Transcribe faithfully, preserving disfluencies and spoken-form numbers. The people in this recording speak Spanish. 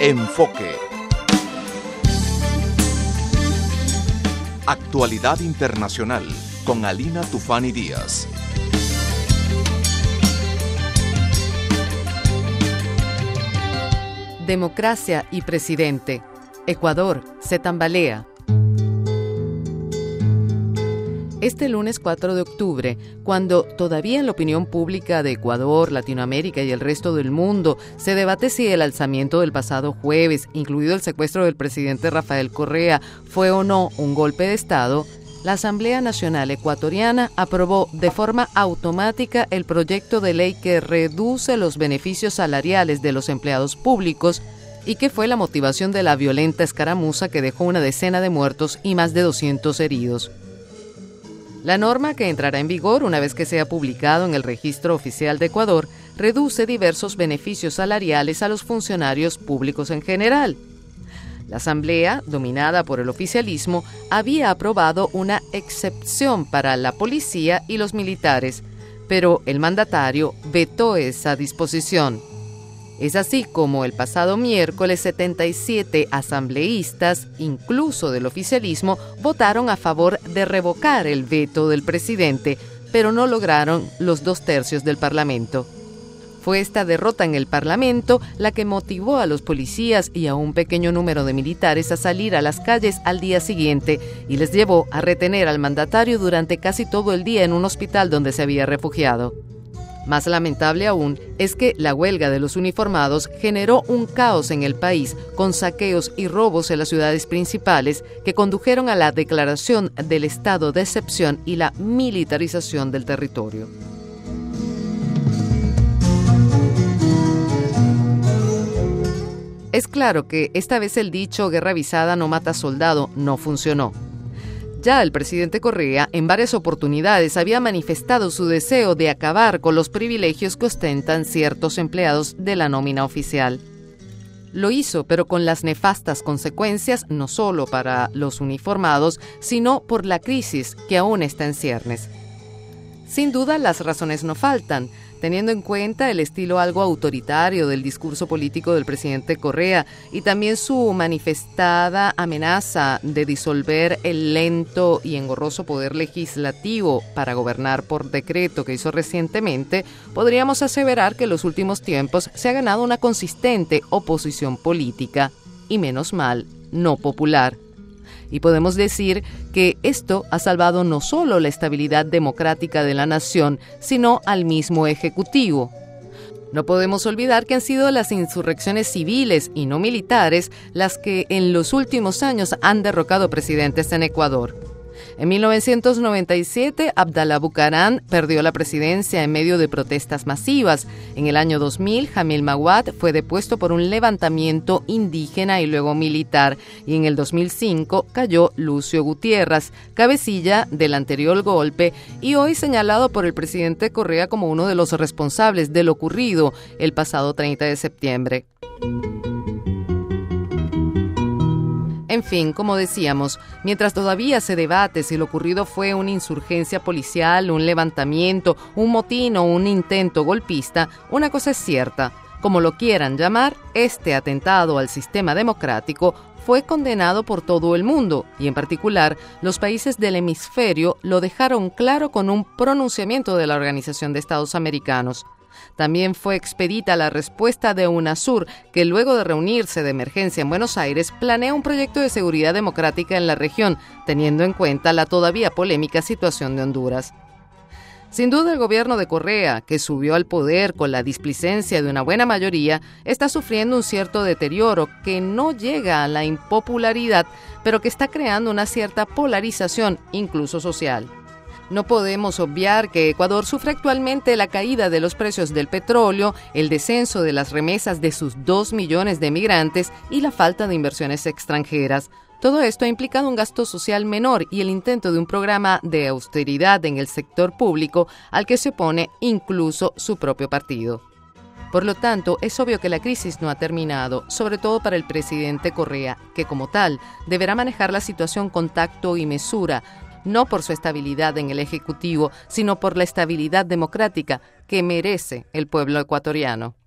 Enfoque. Actualidad internacional con Alina Tufani Díaz. Democracia y presidente. Ecuador se tambalea. Este lunes cuatro de octubre, cuando todavía en la opinión pública de Ecuador, Latinoamérica y el resto del mundo se debate si el alzamiento del pasado jueves, incluido el secuestro del presidente Rafael Correa, fue o no un golpe de Estado, la Asamblea Nacional Ecuatoriana aprobó de forma automática el proyecto de ley que reduce los beneficios salariales de los empleados públicos y que fue la motivación de la violenta escaramuza que dejó una decena de muertos y más de doscientos heridos. La norma, que entrará en vigor una vez que sea publicado en el Registro Oficial de Ecuador, reduce diversos beneficios salariales a los funcionarios públicos en general. La Asamblea, dominada por el oficialismo, había aprobado una excepción para la policía y los militares, pero el mandatario vetó esa disposición. Es así como el pasado miércoles setenta y siete asambleístas, incluso del oficialismo, votaron a favor de revocar el veto del presidente, pero no lograron los dos tercios del Parlamento. Fue esta derrota en el Parlamento la que motivó a los policías y a un pequeño número de militares a salir a las calles al día siguiente y les llevó a retener al mandatario durante casi todo el día en un hospital donde se había refugiado. Más lamentable aún es que la huelga de los uniformados generó un caos en el país, con saqueos y robos en las ciudades principales que condujeron a la declaración del estado de excepción y la militarización del territorio. Es claro que esta vez el dicho "guerra avisada no mata soldado" no funcionó. Ya el presidente Correa en varias oportunidades había manifestado su deseo de acabar con los privilegios que ostentan ciertos empleados de la nómina oficial. Lo hizo, pero con las nefastas consecuencias no solo para los uniformados, sino por la crisis que aún está en ciernes. Sin duda, las razones no faltan, teniendo en cuenta el estilo algo autoritario del discurso político del presidente Correa y también su manifestada amenaza de disolver el lento y engorroso poder legislativo para gobernar por decreto que hizo recientemente, podríamos aseverar que en los últimos tiempos se ha ganado una consistente oposición política, y menos mal, no popular. Y podemos decir que esto ha salvado no solo la estabilidad democrática de la nación, sino al mismo Ejecutivo. No podemos olvidar que han sido las insurrecciones civiles y no militares las que en los últimos años han derrocado presidentes en Ecuador. En mil novecientos noventa y siete, Abdalá Bucaram perdió la presidencia en medio de protestas masivas. En el año dos mil, Jamil Mahuad fue depuesto por un levantamiento indígena y luego militar. Y en el dos mil cinco cayó Lucio Gutiérrez, cabecilla del anterior golpe y hoy señalado por el presidente Correa como uno de los responsables de lo ocurrido el pasado treinta de septiembre. En fin, como decíamos, mientras todavía se debate si lo ocurrido fue una insurgencia policial, un levantamiento, un motín o un intento golpista, una cosa es cierta. Como lo quieran llamar, este atentado al sistema democrático fue condenado por todo el mundo y, en particular, los países del hemisferio lo dejaron claro con un pronunciamiento de la Organización de Estados Americanos. También fue expedita la respuesta de UNASUR, que luego de reunirse de emergencia en Buenos Aires, planea un proyecto de seguridad democrática en la región, teniendo en cuenta la todavía polémica situación de Honduras. Sin duda, el gobierno de Correa, que subió al poder con la displicencia de una buena mayoría, está sufriendo un cierto deterioro que no llega a la impopularidad, pero que está creando una cierta polarización, incluso social. No podemos obviar que Ecuador sufre actualmente la caída de los precios del petróleo, el descenso de las remesas de sus dos millones de migrantes y la falta de inversiones extranjeras. Todo esto ha implicado un gasto social menor y el intento de un programa de austeridad en el sector público al que se opone incluso su propio partido. Por lo tanto, es obvio que la crisis no ha terminado, sobre todo para el presidente Correa, que como tal deberá manejar la situación con tacto y mesura, no por su estabilidad en el Ejecutivo, sino por la estabilidad democrática que merece el pueblo ecuatoriano.